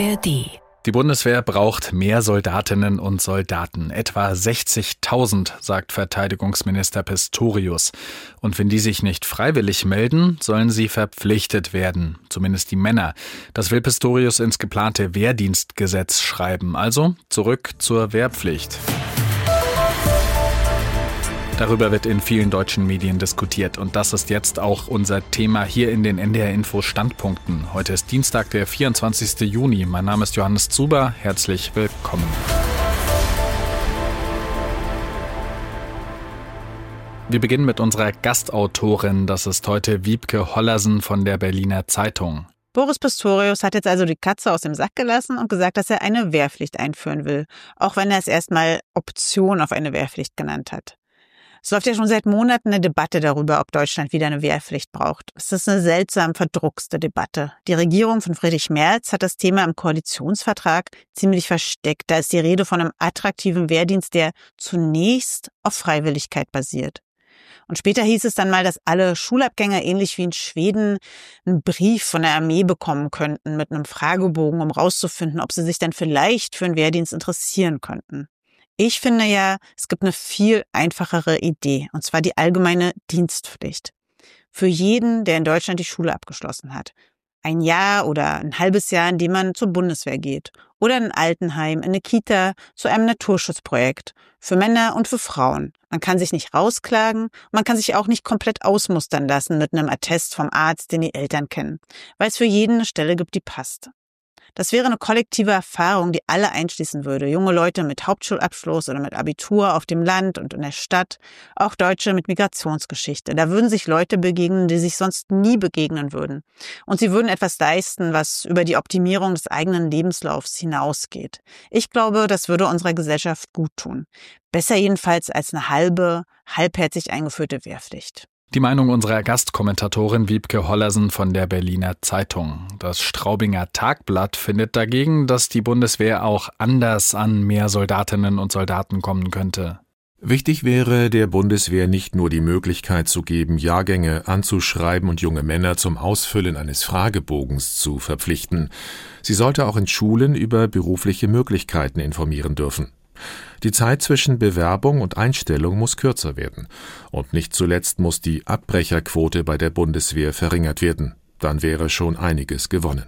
ARD. Die Bundeswehr braucht mehr Soldatinnen und Soldaten. Etwa 60.000, sagt Verteidigungsminister Pistorius. Und wenn die sich nicht freiwillig melden, sollen sie verpflichtet werden. Zumindest die Männer. Das will Pistorius ins geplante Wehrdienstgesetz schreiben. Also zurück zur Wehrpflicht. Darüber wird in vielen deutschen Medien diskutiert und das ist jetzt auch unser Thema hier in den NDR-Info-Standpunkten. Heute ist Dienstag, der 24. Juni. Mein Name ist Johannes Zuber. Herzlich willkommen. Wir beginnen mit unserer Gastautorin. Das ist heute Wiebke Hollersen von der Berliner Zeitung. Boris Pistorius hat jetzt also die Katze aus dem Sack gelassen und gesagt, dass er eine Wehrpflicht einführen will, auch wenn er es erstmal Option auf eine Wehrpflicht genannt hat. Es läuft ja schon seit Monaten eine Debatte darüber, ob Deutschland wieder eine Wehrpflicht braucht. Es ist eine seltsam verdruckste Debatte. Die Regierung von Friedrich Merz hat das Thema im Koalitionsvertrag ziemlich versteckt. Da ist die Rede von einem attraktiven Wehrdienst, der zunächst auf Freiwilligkeit basiert. Und später hieß es dann mal, dass alle Schulabgänger ähnlich wie in Schweden einen Brief von der Armee bekommen könnten mit einem Fragebogen, um rauszufinden, ob sie sich dann vielleicht für einen Wehrdienst interessieren könnten. Ich finde ja, es gibt eine viel einfachere Idee, und zwar die allgemeine Dienstpflicht. Für jeden, der in Deutschland die Schule abgeschlossen hat. Ein Jahr oder ein halbes Jahr, in dem man zur Bundeswehr geht. Oder in ein Altenheim, in eine Kita, zu einem Naturschutzprojekt. Für Männer und für Frauen. Man kann sich nicht rausklagen, man kann sich auch nicht komplett ausmustern lassen mit einem Attest vom Arzt, den die Eltern kennen. Weil es für jeden eine Stelle gibt, die passt. Das wäre eine kollektive Erfahrung, die alle einschließen würde. Junge Leute mit Hauptschulabschluss oder mit Abitur auf dem Land und in der Stadt. Auch Deutsche mit Migrationsgeschichte. Da würden sich Leute begegnen, die sich sonst nie begegnen würden. Und sie würden etwas leisten, was über die Optimierung des eigenen Lebenslaufs hinausgeht. Ich glaube, das würde unserer Gesellschaft gut tun. Besser jedenfalls als eine halbherzig eingeführte Wehrpflicht. Die Meinung unserer Gastkommentatorin Wiebke Hollersen von der Berliner Zeitung. Das Straubinger Tagblatt findet dagegen, dass die Bundeswehr auch anders an mehr Soldatinnen und Soldaten kommen könnte. Wichtig wäre, der Bundeswehr nicht nur die Möglichkeit zu geben, Jahrgänge anzuschreiben und junge Männer zum Ausfüllen eines Fragebogens zu verpflichten. Sie sollte auch in Schulen über berufliche Möglichkeiten informieren dürfen. Die Zeit zwischen Bewerbung und Einstellung muss kürzer werden. Und nicht zuletzt muss die Abbrecherquote bei der Bundeswehr verringert werden. Dann wäre schon einiges gewonnen.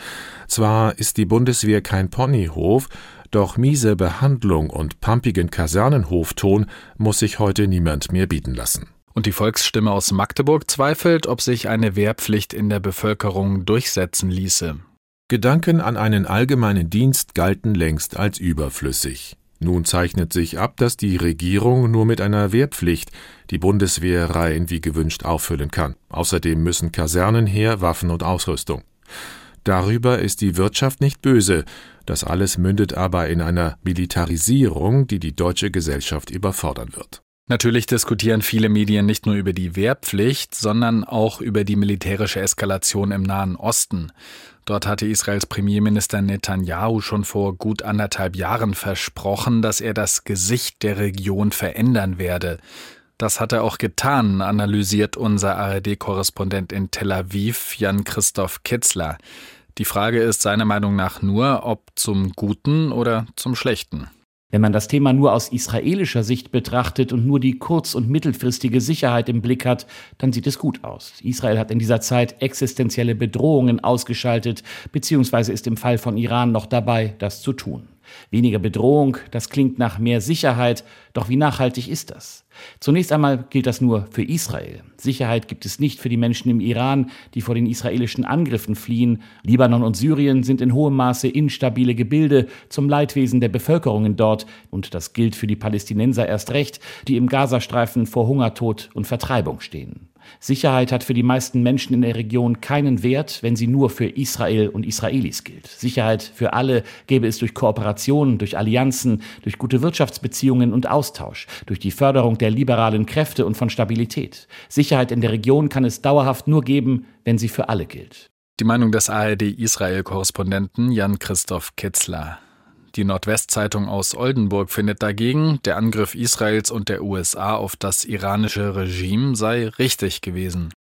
Zwar ist die Bundeswehr kein Ponyhof, doch miese Behandlung und pumpigen Kasernenhofton muss sich heute niemand mehr bieten lassen. Und die Volksstimme aus Magdeburg zweifelt, ob sich eine Wehrpflicht in der Bevölkerung durchsetzen ließe. Gedanken an einen allgemeinen Dienst galten längst als überflüssig. Nun zeichnet sich ab, dass die Regierung nur mit einer Wehrpflicht die Bundeswehrreihen wie gewünscht auffüllen kann. Außerdem müssen Kasernen her, Waffen und Ausrüstung. Darüber ist die Wirtschaft nicht böse. Das alles mündet aber in einer Militarisierung, die die deutsche Gesellschaft überfordern wird. Natürlich diskutieren viele Medien nicht nur über die Wehrpflicht, sondern auch über die militärische Eskalation im Nahen Osten. Dort hatte Israels Premierminister Netanyahu schon vor gut 1,5 Jahren versprochen, dass er das Gesicht der Region verändern werde. Das hat er auch getan, analysiert unser ARD-Korrespondent in Tel Aviv, Jan-Christoph Kitzler. Die Frage ist seiner Meinung nach nur, ob zum Guten oder zum Schlechten. Wenn man das Thema nur aus israelischer Sicht betrachtet und nur die kurz- und mittelfristige Sicherheit im Blick hat, dann sieht es gut aus. Israel hat in dieser Zeit existenzielle Bedrohungen ausgeschaltet, beziehungsweise ist im Fall von Iran noch dabei, das zu tun. Weniger Bedrohung, das klingt nach mehr Sicherheit, doch wie nachhaltig ist das? Zunächst einmal gilt das nur für Israel. Sicherheit gibt es nicht für die Menschen im Iran, die vor den israelischen Angriffen fliehen. Libanon und Syrien sind in hohem Maße instabile Gebilde zum Leidwesen der Bevölkerungen dort. Und das gilt für die Palästinenser erst recht, die im Gazastreifen vor Hungertod und Vertreibung stehen. Sicherheit hat für die meisten Menschen in der Region keinen Wert, wenn sie nur für Israel und Israelis gilt. Sicherheit für alle gäbe es durch Kooperationen, durch Allianzen, durch gute Wirtschaftsbeziehungen und Austausch, durch die Förderung der liberalen Kräfte und von Stabilität. Sicherheit in der Region kann es dauerhaft nur geben, wenn sie für alle gilt. Die Meinung des ARD-Israel-Korrespondenten Jan-Christoph Kitzler. Die Nordwestzeitung aus Oldenburg findet dagegen, der Angriff Israels und der USA auf das iranische Regime sei richtig gewesen.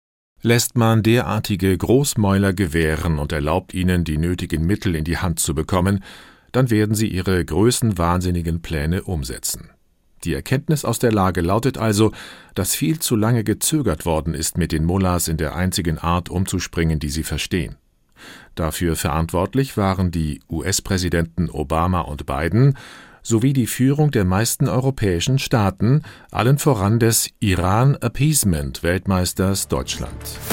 Lässt man derartige Großmäuler gewähren und erlaubt ihnen, die nötigen Mittel in die Hand zu bekommen, dann werden sie ihre größenwahnsinnigen Pläne umsetzen. Die Erkenntnis aus der Lage lautet also, dass viel zu lange gezögert worden ist, mit den Mullahs in der einzigen Art umzuspringen, die sie verstehen. Dafür verantwortlich waren die US-Präsidenten Obama und Biden sowie die Führung der meisten europäischen Staaten, allen voran des Iran-Appeasement-Weltmeisters Deutschland.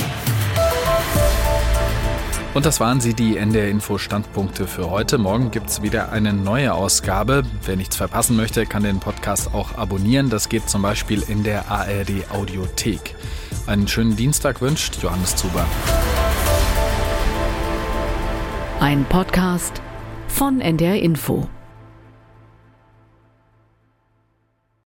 Und das waren sie, die NDR-Info-Standpunkte für heute. Morgen gibt's wieder eine neue Ausgabe. Wer nichts verpassen möchte, kann den Podcast auch abonnieren. Das geht zum Beispiel in der ARD-Audiothek. Einen schönen Dienstag wünscht Johannes Zuber. Ein Podcast von NDR Info.